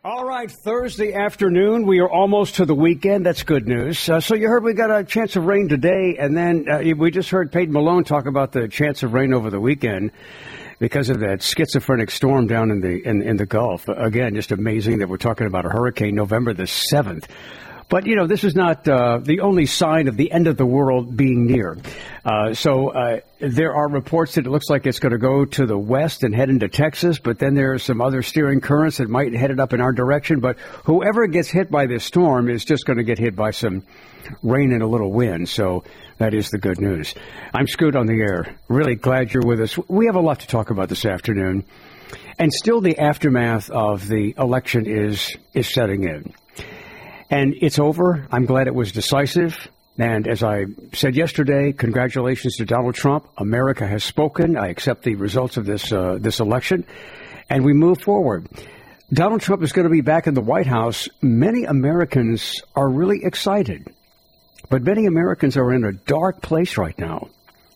All right, Thursday afternoon. We are almost to the weekend. That's good news. So you heard we got a chance of rain today, and then we just heard Peyton Malone talk about the chance of rain over the weekend because of that schizophrenic storm down in the Gulf. Again, just amazing that we're talking about a hurricane November the 7th. But, you know, this is not the only sign of the end of the world being near. So there are reports that it looks like it's going to go to the west and head into Texas, but then there are some other steering currents that might head it up in our direction. But whoever gets hit by this storm is just going to get hit by some rain and a little wind. So that is the good news. I'm Scoot on the air. Really glad you're with us. We have a lot to talk about this afternoon. And still the aftermath of the election is setting in. And it's over. I'm glad it was decisive. And as I said yesterday, congratulations to Donald Trump. America has spoken. I accept the results of this election. And we move forward. Donald Trump is going to be back in the White House. Many Americans are really excited. But many Americans are in a dark place right now.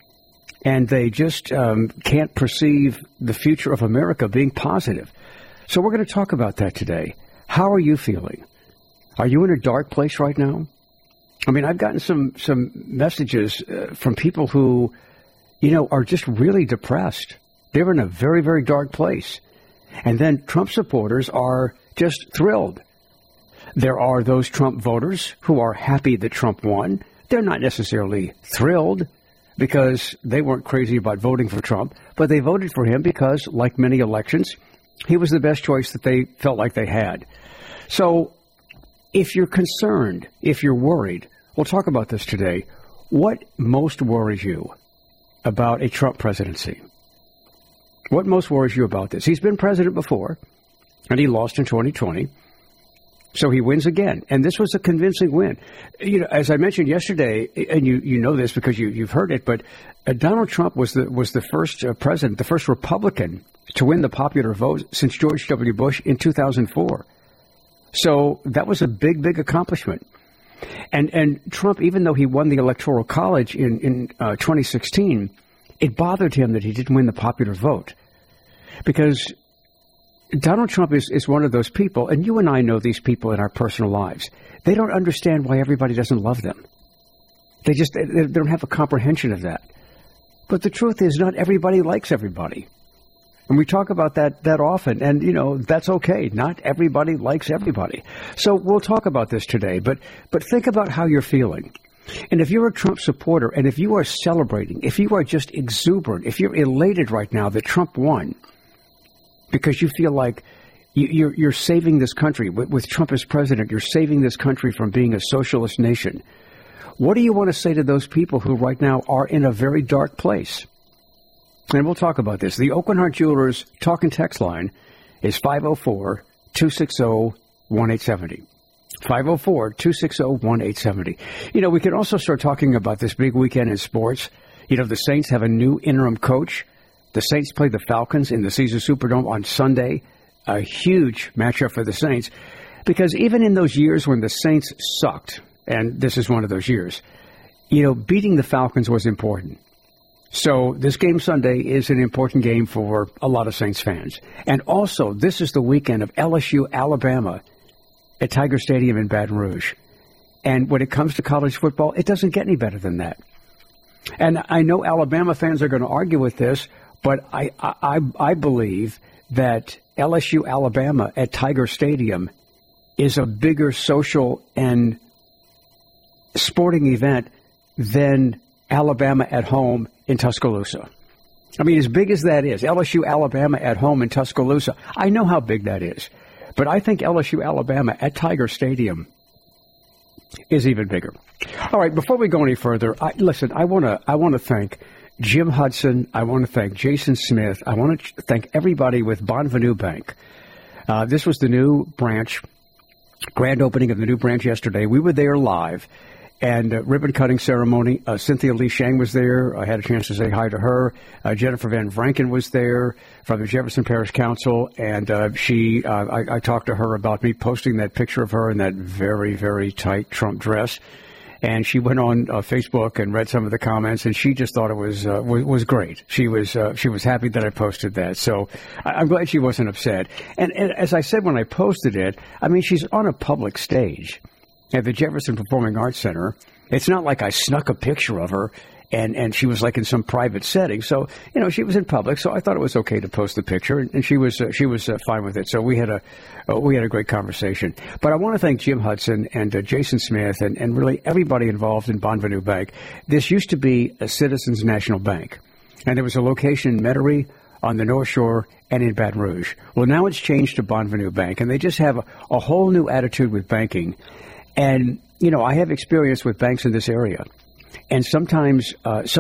And they just can't perceive the future of America being positive. So we're going to talk about that today. How are you feeling? Are you in a dark place right now? I mean, I've gotten some messages from people who, you know, are just really depressed. They're in a very, very dark place. And then Trump supporters are just thrilled. There are those Trump voters who are happy that Trump won. They're not necessarily thrilled because they weren't crazy about voting for Trump, but they voted for him because, like many elections, he was the best choice that they felt like they had. So if you're concerned, if you're worried, we'll talk about this today. What most worries you about a Trump presidency? What most worries you about this? He's been president before, and he lost in 2020. So he wins again. And this was a convincing win. You know, as I mentioned yesterday, and you know this because you've heard it, but Donald Trump was the first president, the first Republican to win the popular vote since George W. Bush in 2004. So that was a big, big accomplishment. And Trump, even though he won the Electoral College in 2016, it bothered him that he didn't win the popular vote. Because Donald Trump is one of those people, and you and I know these people in our personal lives. They don't understand why everybody doesn't love them. They don't have a comprehension of that. But the truth is, not everybody likes everybody. And we talk about that often, and, you know, that's okay. Not everybody likes everybody. So we'll talk about this today, but think about how you're feeling. And if you're a Trump supporter, and if you are celebrating, if you are just exuberant, if you're elated right now that Trump won, because you feel like you're saving this country, with Trump as president, you're saving this country from being a socialist nation, what do you want to say to those people who right now are in a very dark place? And we'll talk about this. The Oakland Heart Jewelers talk and text line is 504-260-1870. 504-260-1870. You know, we can also start talking about this big weekend in sports. You know, the Saints have a new interim coach. The Saints play the Falcons in the Caesars Superdome on Sunday. A huge matchup for the Saints. Because even in those years when the Saints sucked, and this is one of those years, you know, beating the Falcons was important. So this game Sunday is an important game for a lot of Saints fans. And also, this is the weekend of LSU, Alabama at Tiger Stadium in Baton Rouge. And when it comes to college football, it doesn't get any better than that. And I know Alabama fans are going to argue with this, but I believe that LSU, Alabama at Tiger Stadium is a bigger social and sporting event than Alabama at home in Tuscaloosa. I mean, as big as that is, LSU, Alabama at home in Tuscaloosa, I know how big that is. But I think LSU, Alabama at Tiger Stadium is even bigger. All right, before we go any further, I want to thank Jim Hudson. I want to thank Jason Smith. I want to thank everybody with Bonvenue Bank. This was the new branch, grand opening of the new branch yesterday. We were there live. And ribbon cutting ceremony. Cynthia Lee Shang was there. I had a chance to say hi to her. Jennifer Van Vranken was there from the Jefferson Parish Council, and I talked to her about me posting that picture of her in that very, very tight Trump dress. And she went on Facebook and read some of the comments, and she just thought it was great. She was happy that I posted that. So I'm glad she wasn't upset. And as I said when I posted it, I mean, she's on a public stage at the Jefferson Performing Arts Center. It's not like I snuck a picture of her and she was like in some private setting. So, you know, she was in public, so I thought it was okay to post the picture, and she was fine with it. So we had a great conversation. But I want to thank Jim Hudson and Jason Smith and really everybody involved in Bonvenue Bank. This used to be a Citizens National Bank, and there was a location in Metairie, on the North Shore, and in Baton Rouge. Well, now it's changed to Bonvenue Bank, and they just have a whole new attitude with banking. And, you know, I have experience with banks in this area. And sometimes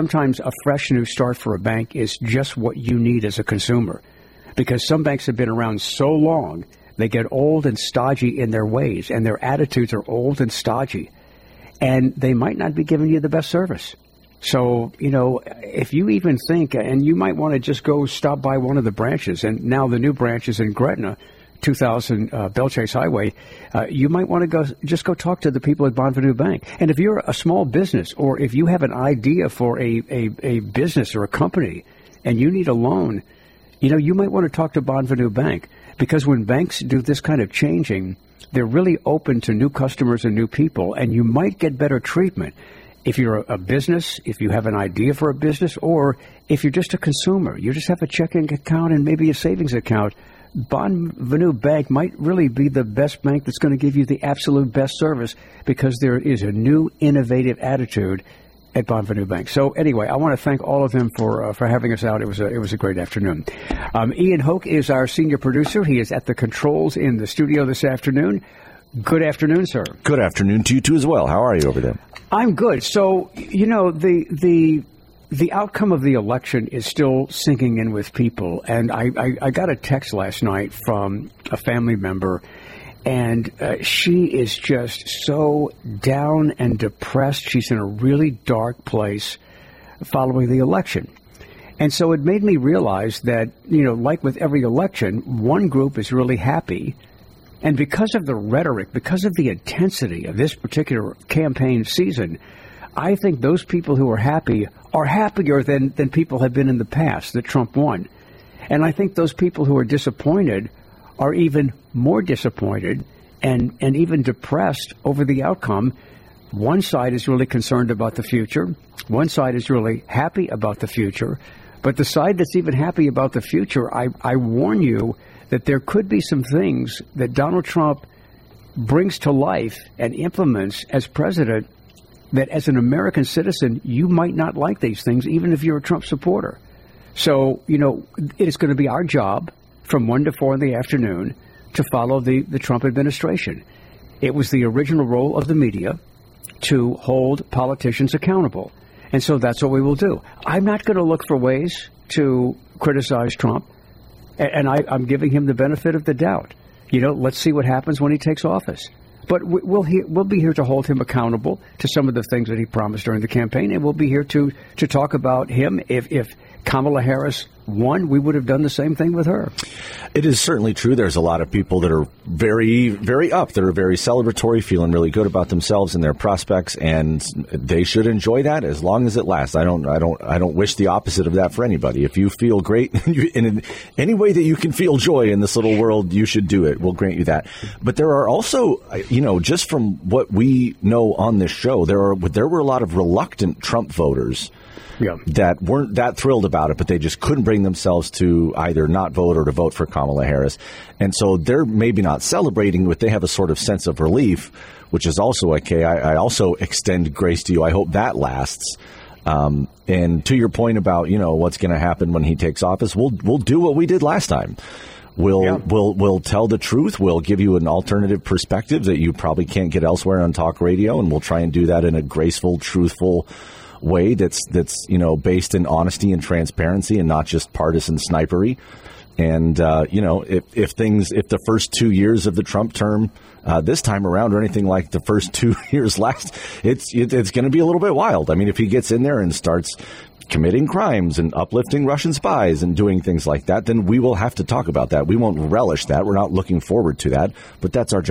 a fresh new start for a bank is just what you need as a consumer. Because some banks have been around so long, they get old and stodgy in their ways, and their attitudes are old and stodgy. And they might not be giving you the best service. So, you know, if you even think, and you might want to just go stop by one of the branches, and now the new branch is in Gretna, 2000 Bell Chase Highway, you might want to go talk to the people at Bonvenue Bank. And if you're a small business, or if you have an idea for a business or a company and you need a loan, you know, you might want to talk to Bonvenue Bank, because when banks do this kind of changing, they're really open to new customers and new people, and you might get better treatment if you're a business, if you have an idea for a business, or if you're just a consumer. You just have a checking account and maybe a savings account. Bonvenue Bank might really be the best bank that's going to give you the absolute best service, because there is a new innovative attitude at Bonvenue Bank. So anyway, I want to thank all of them for having us out. It was a great afternoon. Ian Hoke is our senior producer. He is at the controls in the studio this afternoon. Good afternoon, sir. Good afternoon to you too as well. How are you over there? I'm good. So, you know, the outcome of the election is still sinking in with people. And I got a text last night from a family member, and she is just so down and depressed. She's in a really dark place following the election. And so it made me realize that, you know, like with every election, one group is really happy. And because of the rhetoric, because of the intensity of this particular campaign season, I think those people who are happy are happier than people have been in the past that Trump won. And I think those people who are disappointed are even more disappointed and even depressed over the outcome. One side is really concerned about the future. One side is really happy about the future. But the side that's even happy about the future, I warn you that there could be some things that Donald Trump brings to life and implements as president that as an American citizen, you might not like these things, even if you're a Trump supporter. So, you know, it is going to be our job from 1 to 4 in the afternoon to follow the Trump administration. It was the original role of the media to hold politicians accountable. And so that's what we will do. I'm not going to look for ways to criticize Trump. And I'm giving him the benefit of the doubt. You know, let's see what happens when he takes office. But we'll be here to hold him accountable to some of the things that he promised during the campaign, and we'll be here to talk about him. If Kamala Harris won, we would have done the same thing with her. It is certainly true. There's a lot of people that are very, very up, that are very celebratory, feeling really good about themselves and their prospects, and they should enjoy that as long as it lasts. I don't wish the opposite of that for anybody. If you feel great in any way that you can feel joy in this little world, you should do it. We'll grant you that. But there are also, you know, just from what we know on this show, there were a lot of reluctant Trump voters. Yeah. That weren't that thrilled about it, but they just couldn't bring themselves to either not vote or to vote for Kamala Harris. And so they're maybe not celebrating, but they have a sort of sense of relief, which is also okay. I also extend grace to you. I hope that lasts. And to your point about, you know, what's going to happen when he takes office, we'll do what we did last time. We'll tell the truth. We'll give you an alternative perspective that you probably can't get elsewhere on talk radio, and we'll try and do that in a graceful, truthful way that's you know, based in honesty and transparency and not just partisan snipery. And you know, if the first 2 years of the Trump term this time around or anything like the first 2 years last, it's going to be a little bit wild. I mean, if he gets in there and starts committing crimes and uplifting Russian spies and doing things like that, then we will have to talk about that. We won't relish that. We're not looking forward to that, but that's our job.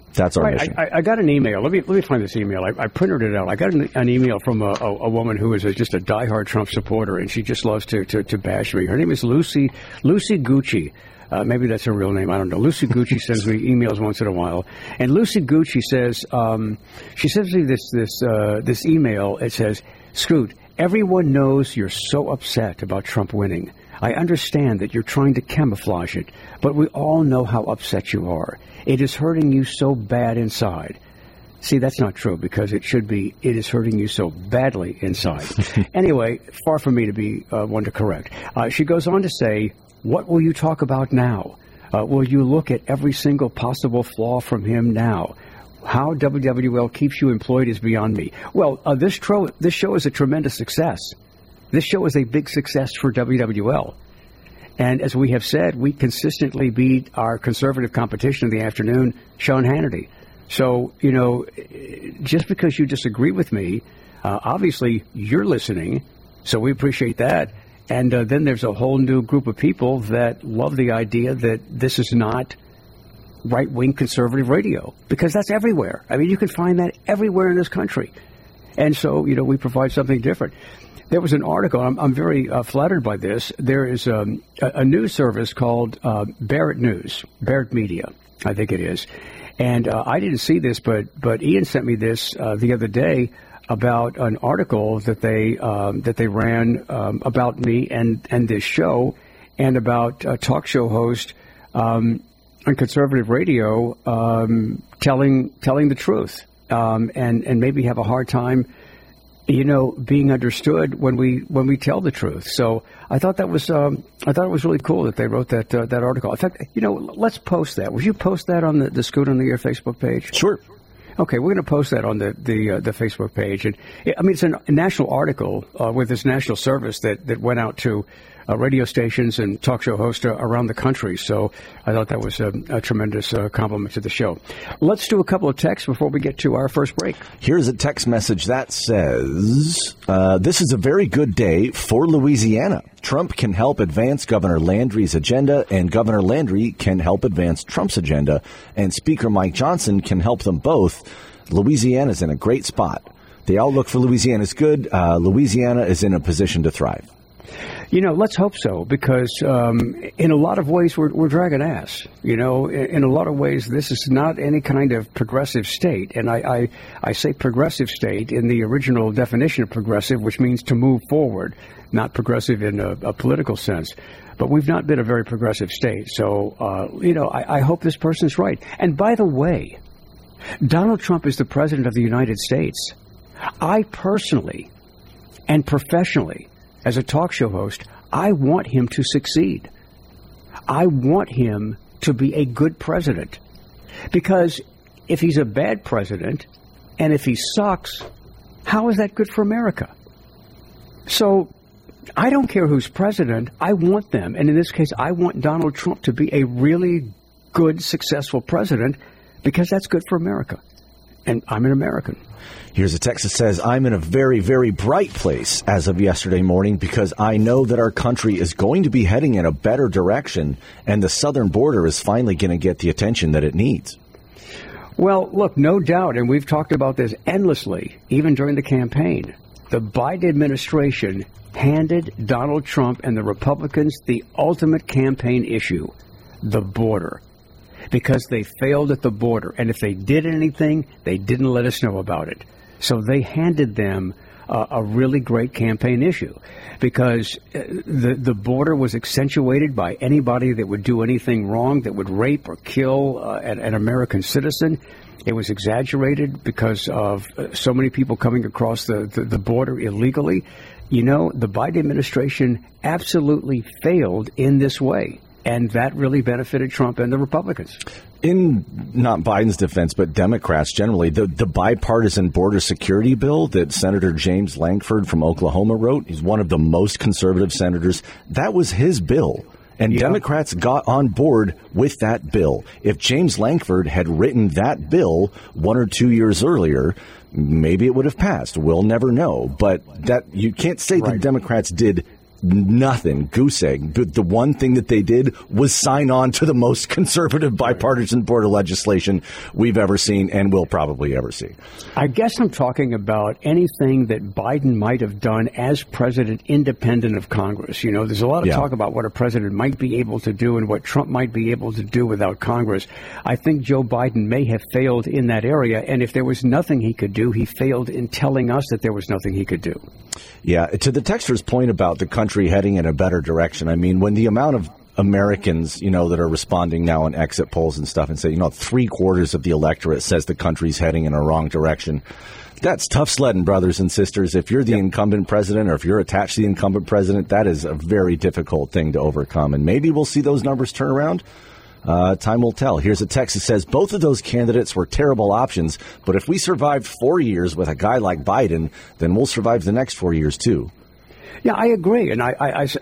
That's our mission. I got an email. Let me find this email. I printed it out. I got an email from a woman who is just a diehard Trump supporter, and she just loves to bash me. Her name is Lucy Gucci. Maybe that's her real name. I don't know. Lucy Gucci sends me emails once in a while, and Lucy Gucci says she sends me this email. It says, "Scoot, everyone knows you're so upset about Trump winning. I understand that you're trying to camouflage it, but we all know how upset you are. It is hurting you so bad inside." See, that's not true, because it should be, it is hurting you so badly inside. Anyway, far from me to be one to correct. She goes on to say, "What will you talk about now? Will you look at every single possible flaw from him now? How WWL keeps you employed is beyond me." Well, this show is a tremendous success. This show is a big success for WWL. And as we have said, we consistently beat our conservative competition in the afternoon, Sean Hannity. So, you know, just because you disagree with me, obviously you're listening, so we appreciate that. And then there's a whole new group of people that love the idea that this is not right-wing conservative radio, because that's everywhere. I mean, you can find that everywhere in this country. And so, you know, we provide something different. There was an article, I'm very flattered by this. There is a news service called Barrett News, Barrett Media, I think it is. And I didn't see this, but Ian sent me this the other day about an article that they ran about me and this show, and about a talk show host on conservative radio telling the truth, and maybe have a hard time, you know, being understood when we tell the truth. So I thought that was it was really cool that they wrote that article. In fact, you know, let's post that. Would you post that on the Scoot on the Air Facebook page? Sure. Okay, we're going to post that on the Facebook page. And I mean, it's a national article with this national service that went out to radio stations and talk show hosts around the country. So I thought that was a tremendous compliment to the show. Let's do a couple of texts before we get to our first break. Here's a text message that says, "This is a very good day for Louisiana. Trump can help advance Governor Landry's agenda, and Governor Landry can help advance Trump's agenda, and Speaker Mike Johnson can help them both. Louisiana's in a great spot. The outlook for Louisiana is good. Louisiana is in a position to thrive." You know, let's hope so, because in a lot of ways we're dragging ass. You know, in a lot of ways this is not any kind of progressive state. And I say progressive state in the original definition of progressive, which means to move forward, not progressive in a political sense. But we've not been a very progressive state. So, you know, I hope this person's right. And by the way, Donald Trump is the president of the United States. I personally and professionally, as a talk show host, I want him to succeed. I want him to be a good president. Because if he's a bad president, and if he sucks, how is that good for America? So I don't care who's president. I want them. And in this case, I want Donald Trump to be a really good, successful president, because that's good for America. And I'm an American. Here's a text that says, "I'm in a very, very bright place as of yesterday morning, because I know that our country is going to be heading in a better direction, and the southern border is finally going to get the attention that it needs." Well, look, no doubt, and we've talked about this endlessly, even during the campaign. The Biden administration handed Donald Trump and the Republicans the ultimate campaign issue, the border, because they failed at the border. And if they did anything, they didn't let us know about it. So they handed them a really great campaign issue, because the border was accentuated by anybody that would do anything wrong, that would rape or kill an American citizen. It was exaggerated because of so many people coming across the border illegally. You know, the Biden administration absolutely failed in this way. And that really benefited Trump and the Republicans. In not Biden's defense, but Democrats generally, the bipartisan border security bill that Senator James Lankford from Oklahoma wrote, he's one of the most conservative senators, that was his bill. And Democrats got on board with that bill. If James Lankford had written that bill 1 or 2 years earlier, maybe it would have passed. We'll never know. But that you can't say the Democrats did nothing, goose egg. The one thing that they did was sign on to the most conservative bipartisan border legislation we've ever seen and will probably ever see. I guess I'm talking about anything that Biden might have done as president independent of Congress. You know, there's a lot of talk about what a president might be able to do and what Trump might be able to do without Congress. I think Joe Biden may have failed in that area. And if there was nothing he could do, he failed in telling us that there was nothing he could do. Yeah, to the texter's point about the country heading in a better direction, I mean, when the amount of Americans, you know, that are responding now in exit polls and stuff and say, you know, 3/4 of the electorate says the country's heading in a wrong direction, that's tough sledding, brothers and sisters. If you're the incumbent president or if you're attached to the incumbent president, that is a very difficult thing to overcome. And maybe we'll see those numbers turn around. Time will tell. Here's a text that says both of those candidates were terrible options, but if we survived 4 years with a guy like Biden, then we'll survive the next 4 years too. Yeah, I agree, and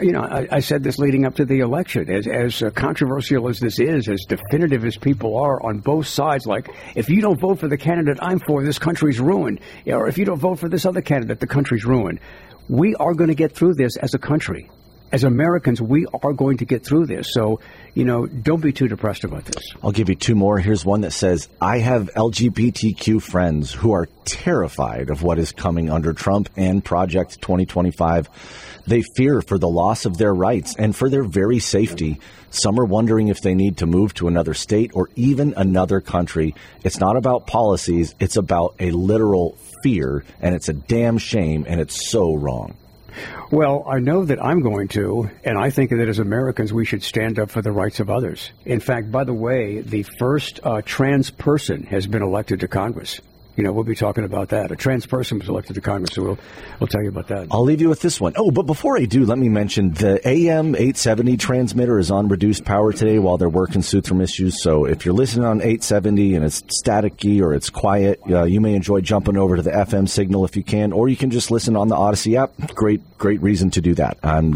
I said this leading up to the election. As controversial as this is, as definitive as people are on both sides, like if you don't vote for the candidate I'm for, this country's ruined, or if you don't vote for this other candidate, the country's ruined. We are going to get through this as a country. As Americans, we are going to get through this. So, you know, don't be too depressed about this. I'll give you two more. Here's one that says, I have LGBTQ friends who are terrified of what is coming under Trump and Project 2025. They fear for the loss of their rights and for their very safety. Some are wondering if they need to move to another state or even another country. It's not about policies. It's about a literal fear, and it's a damn shame, and it's so wrong. Well, I know that I'm going to, and I think that as Americans, we should stand up for the rights of others. In fact, by the way, the first trans person has been elected to Congress. You know, we'll be talking about that. A trans person was elected to Congress, so we'll tell you about that. I'll leave you with this one. Oh, but before I do, let me mention the AM 870 transmitter is on reduced power today while they're working through some issues. So if you're listening on 870 and it's staticky or it's quiet, you may enjoy jumping over to the FM signal if you can, or you can just listen on the Odyssey app. Great reason to do that. And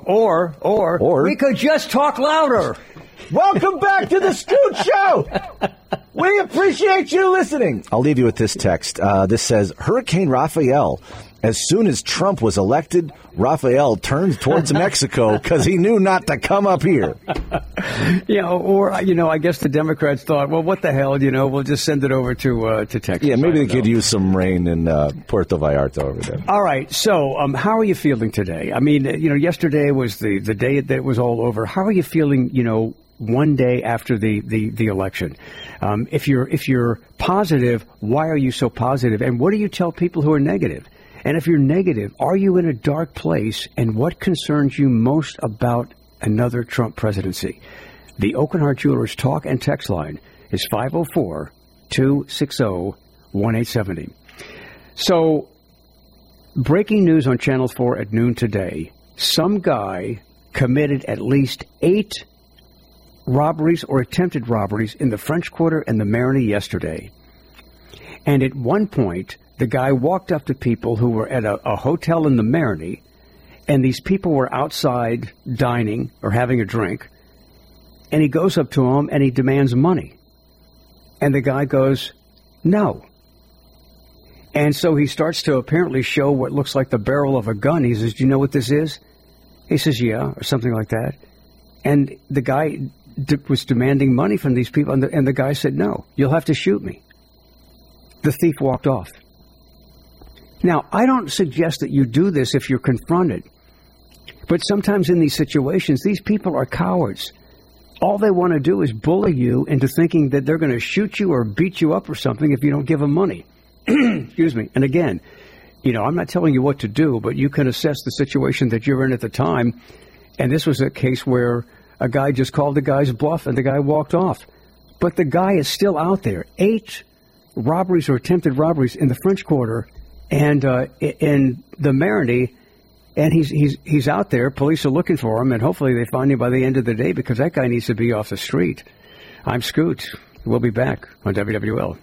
or we could just talk louder. Welcome back to the Scoot Show. We appreciate you listening. I'll leave you with this text. This says, Hurricane Rafael. As soon as Trump was elected, Rafael turned towards Mexico because he knew not to come up here. I guess the Democrats thought, well, what the hell, we'll just send it over to Texas. Yeah, maybe they could use some rain in Puerto Vallarta over there. All right. So how are you feeling today? I mean, yesterday was the day that it was all over. How are you feeling, one day after the election? If you're positive, why are you so positive? And what do you tell people who are negative? And if you're negative, are you in a dark place? And what concerns you most about another Trump presidency? The Oak and Heart Jewelers talk and text line is 504-260-1870. So, breaking news on Channel 4 at noon today. Some guy committed at least 8 robberies or attempted robberies in the French Quarter and the Marigny yesterday. And at one point, the guy walked up to people who were at a hotel in the Marigny, and these people were outside dining or having a drink, and he goes up to them and he demands money. And the guy goes, no. And so he starts to apparently show what looks like the barrel of a gun. He says, do you know what this is? He says, yeah, or something like that. And the guy was demanding money from these people, and the guy said, no, you'll have to shoot me. The thief walked off. Now, I don't suggest that you do this if you're confronted, but sometimes in these situations, these people are cowards. All they want to do is bully you into thinking that they're going to shoot you or beat you up or something if you don't give them money. Excuse me. And again, I'm not telling you what to do, but you can assess the situation that you're in at the time. And this was a case where a guy just called the guy's bluff and the guy walked off. But the guy is still out there. 8 robberies or attempted robberies in the French Quarter and in the Marigny, and he's out there. Police are looking for him, and hopefully they find him by the end of the day because that guy needs to be off the street. I'm Scoot. We'll be back on WWL.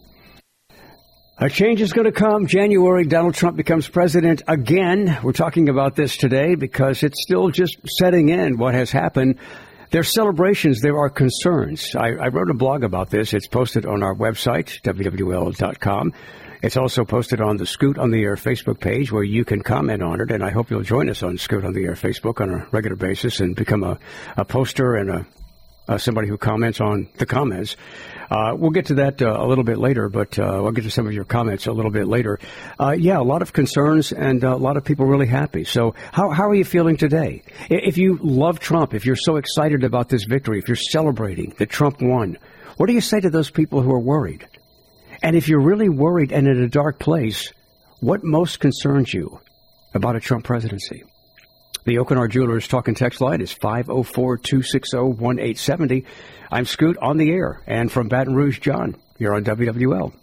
A change is going to come. January, Donald Trump becomes president again. We're talking about this today because it's still just setting in what has happened. There are celebrations. There are concerns. I wrote a blog about this. It's posted on our website, WWL.com. It's also posted on the Scoot on the Air Facebook page where you can comment on it. And I hope you'll join us on Scoot on the Air Facebook on a regular basis and become a poster and somebody who comments on the comments. We'll get to that a little bit later, but we'll get to some of your comments a little bit later. A lot of concerns and a lot of people really happy. So how are you feeling today? If you love Trump, if you're so excited about this victory, if you're celebrating that Trump won, what do you say to those people who are worried? And if you're really worried and in a dark place, what most concerns you about a Trump presidency? The Oakenard Jewelers talk and text line is 504-260-1870. I'm Scoot on the air, and from Baton Rouge, John, you're on WWL.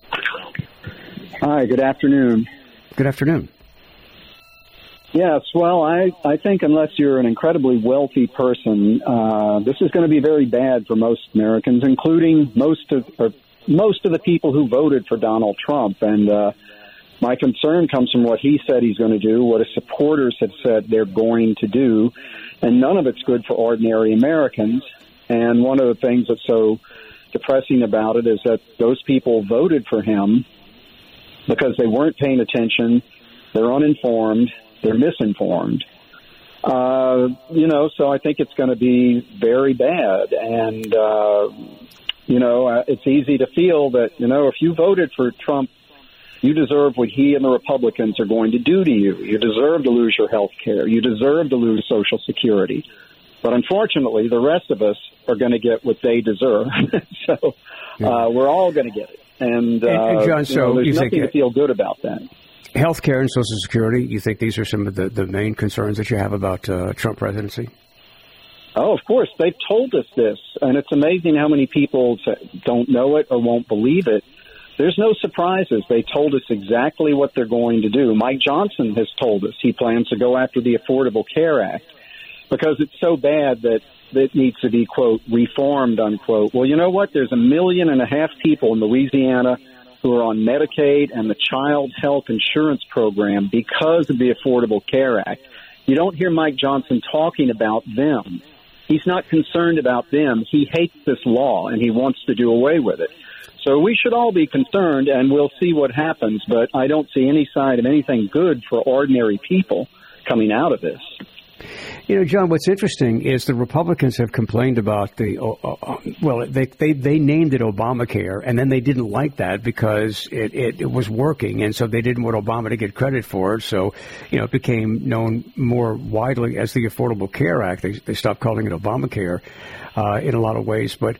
Hi, good afternoon. Good afternoon. Yes, well, I think unless you're an incredibly wealthy person, this is going to be very bad for most Americans, including most of the people who voted for Donald Trump. And my concern comes from what he said he's going to do, what his supporters have said they're going to do, and none of it's good for ordinary Americans. And one of the things that's so depressing about it is that those people voted for him because they weren't paying attention, they're uninformed, they're misinformed. So I think it's going to be very bad. And, it's easy to feel that, if you voted for Trump, you deserve what he and the Republicans are going to do to you. You deserve to lose your health care. You deserve to lose Social Security. But unfortunately, the rest of us are going to get what they deserve. So we're all going to get it. And John, there's nothing to feel good about that. Health care and Social Security, you think these are some of the main concerns that you have about Trump presidency? Oh, of course. They've told us this. And it's amazing how many people don't know it or won't believe it. There's no surprises. They told us exactly what they're going to do. Mike Johnson has told us he plans to go after the Affordable Care Act because it's so bad that it needs to be, quote, reformed, unquote. Well, you know what? There's 1.5 million people in Louisiana who are on Medicaid and the Child Health Insurance Program because of the Affordable Care Act. You don't hear Mike Johnson talking about them. He's not concerned about them. He hates this law, and he wants to do away with it. So we should all be concerned, and we'll see what happens. But I don't see any sign of anything good for ordinary people coming out of this. John, what's interesting is the Republicans have complained about they named it Obamacare, and then they didn't like that because it was working, and so they didn't want Obama to get credit for it. So, it became known more widely as the Affordable Care Act. They stopped calling it Obamacare in a lot of ways, but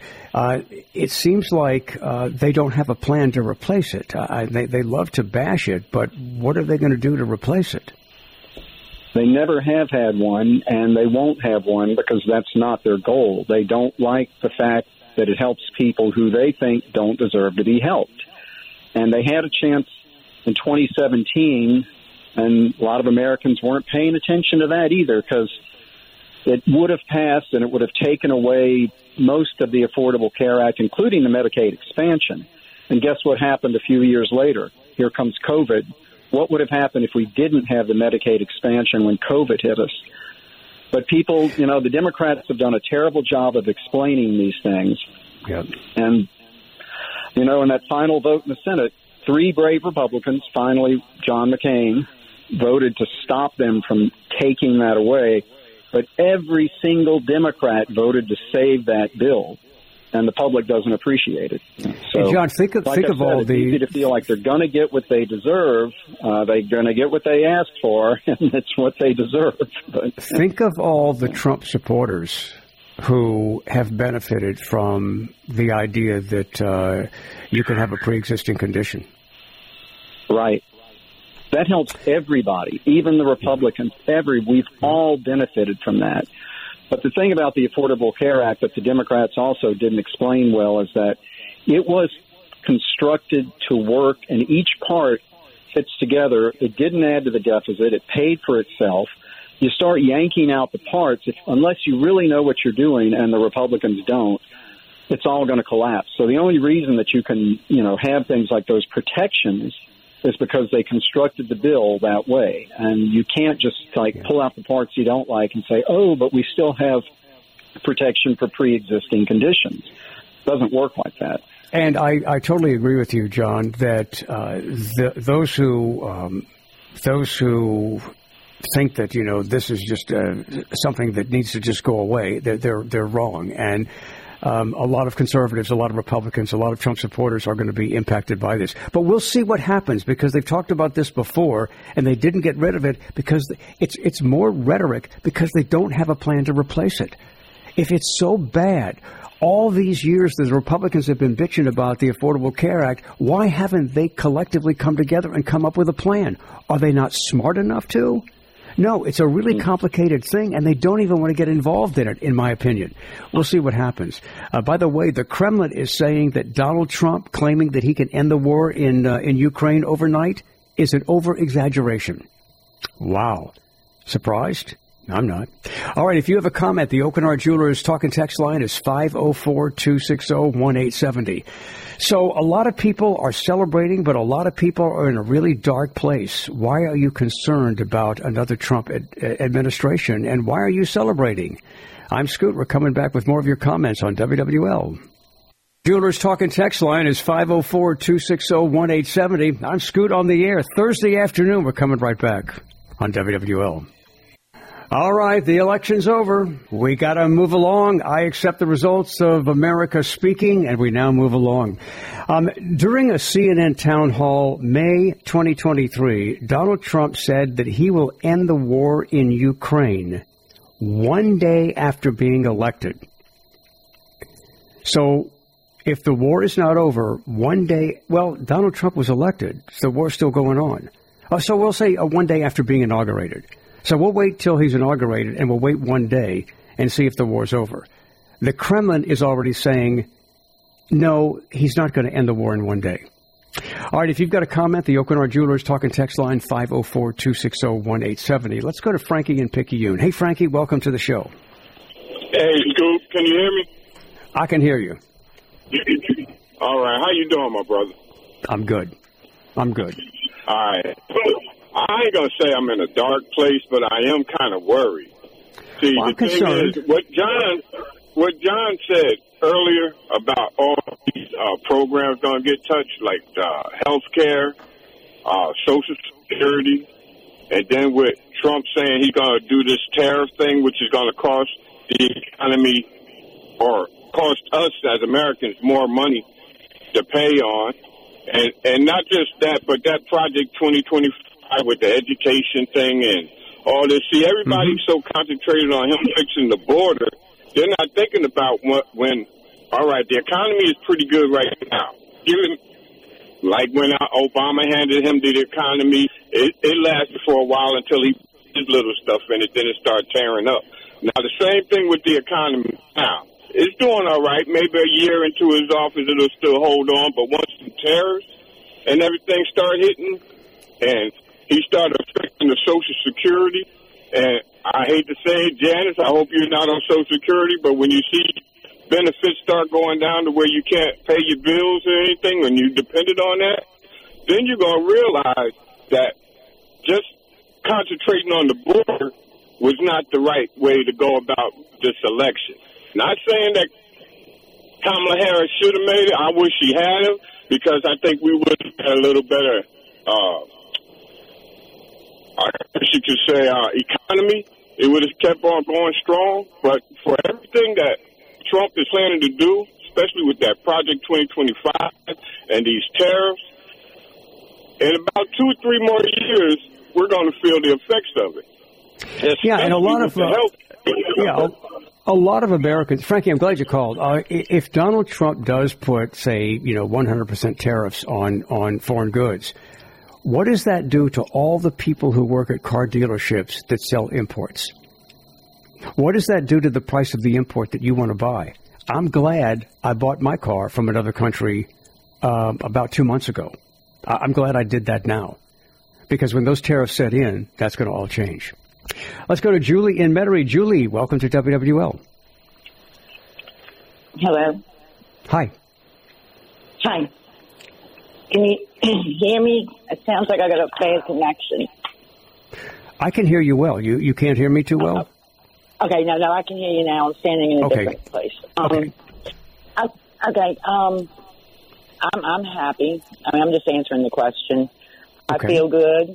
it seems like they don't have a plan to replace it. They love to bash it, but what are they going to do to replace it? They never have had one, and they won't have one because that's not their goal. They don't like the fact that it helps people who they think don't deserve to be helped. And they had a chance in 2017, and a lot of Americans weren't paying attention to that either because it would have passed and it would have taken away most of the Affordable Care Act, including the Medicaid expansion. And guess what happened a few years later? Here comes COVID. What would have happened if we didn't have the Medicaid expansion when COVID hit us? But people, the Democrats have done a terrible job of explaining these things. Yep. And, in that final vote in the Senate, 3 brave Republicans, finally John McCain, voted to stop them from taking that away. But every single Democrat voted to save that bill. And the public doesn't appreciate it. So, hey, John, think of all it's easy to feel like they're going to get what they deserve. They're going to get what they asked for, and it's what they deserve. But, think of all the Trump supporters who have benefited from the idea that you can have a pre-existing condition. Right. That helps everybody, even the Republicans. We've all benefited from that. But the thing about the Affordable Care Act that the Democrats also didn't explain well is that it was constructed to work, and each part fits together. It didn't add to the deficit. It paid for itself. You start yanking out the parts, unless you really know what you're doing, and the Republicans don't, it's all going to collapse. So the only reason that you can, have things like those protections is because they constructed the bill that way. And you can't just pull out the parts you don't like and say, oh, but we still have protection for pre-existing conditions. It doesn't work like that. And I totally agree with you, John, that those who think that, you know, this is just something that needs to just go away, they're wrong. And a lot of conservatives, a lot of Republicans, a lot of Trump supporters are going to be impacted by this. But we'll see what happens, because they've talked about this before and they didn't get rid of it because it's more rhetoric, because they don't have a plan to replace it. If it's so bad, all these years the Republicans have been bitching about the Affordable Care Act, why haven't they collectively come together and come up with a plan? Are they not smart enough to? No, it's a really complicated thing, and they don't even want to get involved in it, in my opinion. We'll see what happens. By the way, the Kremlin is saying that Donald Trump claiming that he can end the war in Ukraine overnight is an over-exaggeration. Wow. Surprised? I'm not. All right, if you have a comment, the Oakenard Jewelers talk and text line is 504-260-1870. So a lot of people are celebrating, but a lot of people are in a really dark place. Why are you concerned about another Trump administration, and why are you celebrating? I'm Scoot. We're coming back with more of your comments on WWL. Jewelers talk and text line is 504-260-1870. I'm Scoot on the air. Thursday afternoon, we're coming right back on WWL. All right, the election's over. We got to move along. I accept the results of America Speaking, and we now move along. During a CNN town hall, May 2023, Donald Trump said that he will end the war in Ukraine one day after being elected. So if the war is not over, one day, well, Donald Trump was elected, so the war's still going on. So we'll say one day after being inaugurated. So we'll wait till he's inaugurated, and we'll wait one day and see if the war's over. The Kremlin is already saying, no, he's not going to end the war in one day. All right, if you've got a comment, the Oakenard Jewelers talk and text line 504-260-1870. Let's go to Frankie in Picayune. Hey, Frankie, welcome to the show. Hey, Scoop, can you hear me? I can hear you. All right, how you doing, my brother? I'm good. I'm good. All right. I ain't going to say I'm in a dark place, but I am kind of worried. See, well, the thing is, what John said earlier about all these programs going to get touched, like health care, Social Security, and then with Trump saying he's going to do this tariff thing, which is going to cost the economy or cost us as Americans more money to pay on. And not just that, but that Project 2025 with the education thing and all this. See, everybody's so concentrated on him fixing the border, they're not thinking about when, all right, the economy is pretty good right now. Like when Obama handed him the economy, it lasted for a while until he put his little stuff in it, then it started tearing up. Now, the same thing with the economy now. It's doing all right. Maybe a year into his office, it'll still hold on, but once the tariffs and everything start hitting, and he started affecting the Social Security, and I hate to say it, Janice, I hope you're not on Social Security, but when you see benefits start going down to where you can't pay your bills or anything, when you depended on that, then you're going to realize that just concentrating on the border was not the right way to go about this election. Not saying that Kamala Harris should have made it. I wish she had him, because I think we would have had a little better I guess you could say economy. It would have kept on going strong. But for everything that Trump is planning to do, especially with that Project 2025 and these tariffs, in about 2 or 3 more years, we're going to feel the effects of it. Yeah, and a lot of a lot of Americans. Frankie, I'm glad you called. If Donald Trump does put, say, 100% tariffs on foreign goods, what does that do to all the people who work at car dealerships that sell imports? What does that do to the price of the import that you want to buy? I'm glad I bought my car from another country about 2 months ago. I'm glad I did that now, because when those tariffs set in, that's going to all change. Let's go to Julie in Metairie. Julie, welcome to WWL. Hello. Hi. Hi. Can you hear me? It sounds like I got a bad connection. I can hear you well. You can't hear me too well? Okay, no, I can hear you now. I'm standing in a Okay. different place. Okay. I'm happy. I mean, I'm just answering the question. Okay. I feel good.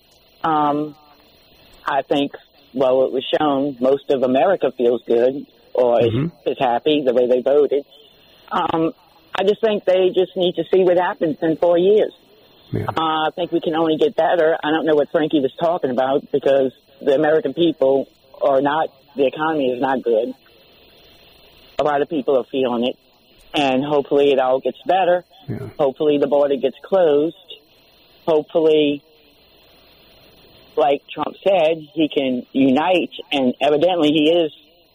I think, well, it was shown most of America feels good or is happy the way they voted. I just think they just need to see what happens in 4 years. Yeah. I think we can only get better. I don't know what Frankie was talking about because the American people are not, the economy is not good. A lot of people are feeling it. And hopefully it all gets better. Yeah. Hopefully the border gets closed. Hopefully, like Trump said, he can unite. And evidently he is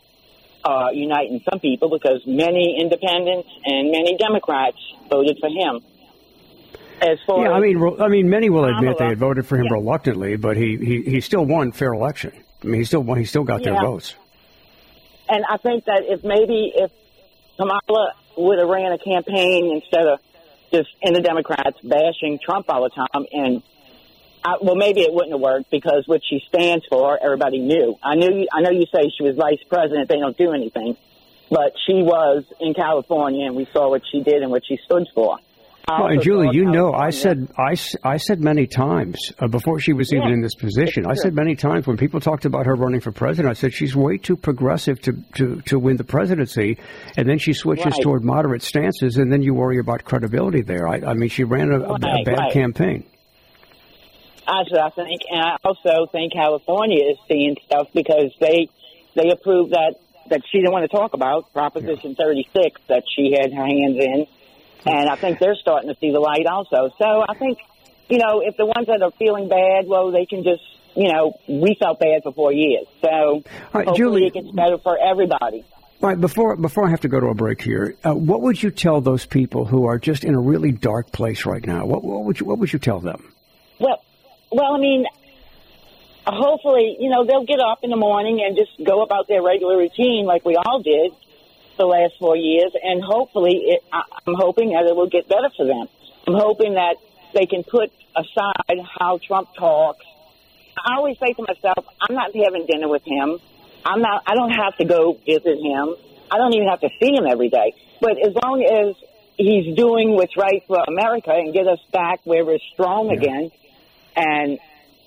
uniting some people because many independents and many Democrats voted for him. As far Yeah, as I mean, many will admit Kamala, they had voted for him yeah. reluctantly, but he still won fair election. I mean, he still won. He still got their Yeah. votes. And I think that if Kamala would have ran a campaign instead of just in the Democrats bashing Trump all the time, and maybe it wouldn't have worked because what she stands for, everybody knew. I know you say she was vice president; they don't do anything, but she was in California, and we saw what she did and what she stood for. Well, and Julie, you know, I said many times before she was even in this position. I said many times when people talked about her running for president, I said she's way too progressive to win the presidency, and then she switches toward moderate stances, and then you worry about credibility there. I mean, she ran a bad campaign. That's what I think, and I also think California is seeing stuff because they approved that she didn't want to talk about Proposition 36 that she had her hands in. And I think they're starting to see the light also. So I think, if the ones that are feeling bad, well, they can just, we felt bad for 4 years. So hopefully Julie, it gets better for everybody. All right, before I have to go to a break here, what would you tell those people who are just in a really dark place right now? What would you tell them? Well, I mean, hopefully, they'll get up in the morning and just go about their regular routine like we all did the last 4 years, and hopefully I'm hoping that it will get better for them. I'm hoping that they can put aside how Trump talks. I always say to myself, I'm not having dinner with him. I don't have to go visit him. I don't even have to see him every day. But as long as he's doing what's right for America and get us back where we're strong again, and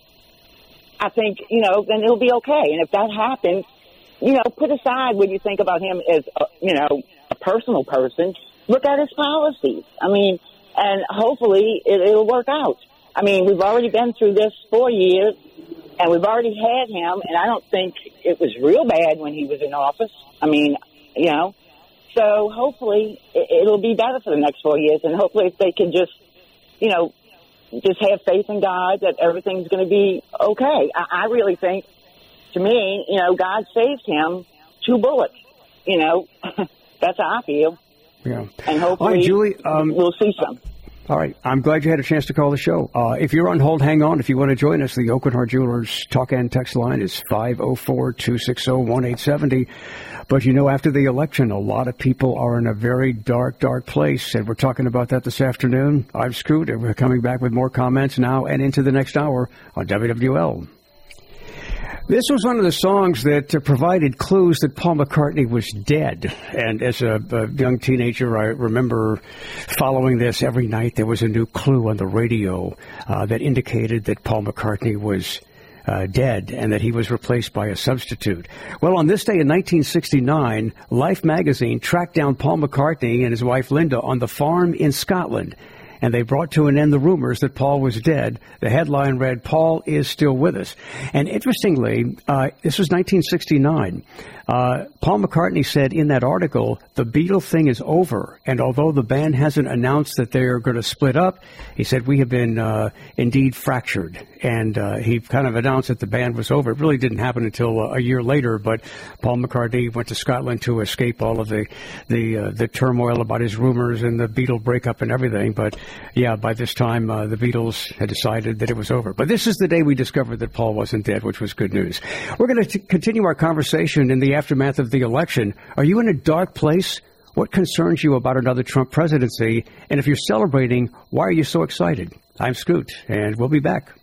I think, then it'll be okay. And if that happens, put aside what you think about him as, a personal person. Look at his policies. I mean, and hopefully it'll work out. I mean, we've already been through this 4 years, and we've already had him, and I don't think it was real bad when he was in office. I mean, so hopefully it'll be better for the next 4 years, and hopefully if they can just, just have faith in God that everything's going to be okay. I really think, to me, God saved him 2 bullets. That's how I feel. Yeah. And hopefully all right, Julie, we'll see some. All right. I'm glad you had a chance to call the show. If you're on hold, hang on. If you want to join us, the Aucoin Hart Jewelers talk and text line is 504-260-1870. But, after the election, a lot of people are in a very dark, dark place. And we're talking about that this afternoon. I'm Scoot, and we're coming back with more comments now and into the next hour on WWL. This was one of the songs that provided clues that Paul McCartney was dead. And as a young teenager, I remember following this every night. There was a new clue on the radio that indicated that Paul McCartney was dead and that he was replaced by a substitute. Well, on this day in 1969, Life magazine tracked down Paul McCartney and his wife Linda on the farm in Scotland, and they brought to an end the rumors that Paul was dead. The headline read, "Paul is still with us." And interestingly, this was 1969. Paul McCartney said in that article, the Beatle thing is over. And although the band hasn't announced that they're going to split up, he said, we have been indeed fractured. And he kind of announced that the band was over. It really didn't happen until a year later, but Paul McCartney went to Scotland to escape all of the turmoil about his rumors and the Beatle breakup and everything. But yeah, by this time, the Beatles had decided that it was over. But this is the day we discovered that Paul wasn't dead, which was good news. We're going to continue our conversation in the aftermath of the election. Are you in a dark place? What concerns you about another Trump presidency? And if you're celebrating, why are you so excited? I'm Scoot, and we'll be back.